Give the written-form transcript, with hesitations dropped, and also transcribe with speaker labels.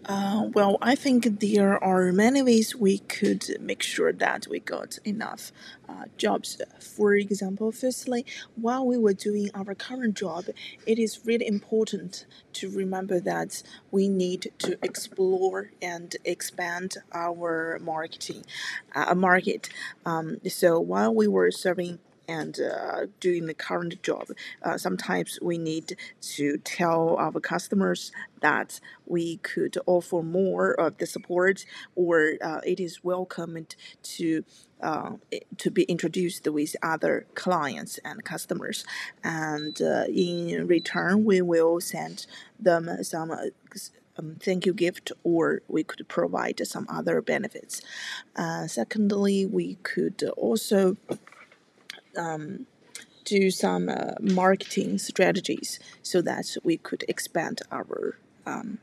Speaker 1: Well, I think there are many ways we could make sure that we got enough jobs. For example, firstly, while we were doing our current job, it is really important to remember that we need to explore and expand our market. So while we were serving and doing the current job, sometimes we need to tell our customers that we could offer more of the support, or it is welcomed to to be introduced with other clients and customers, and in return we will send them some thank you gift, or we could provide some other benefits. Secondly, we could also do some marketing strategies so that we could expand our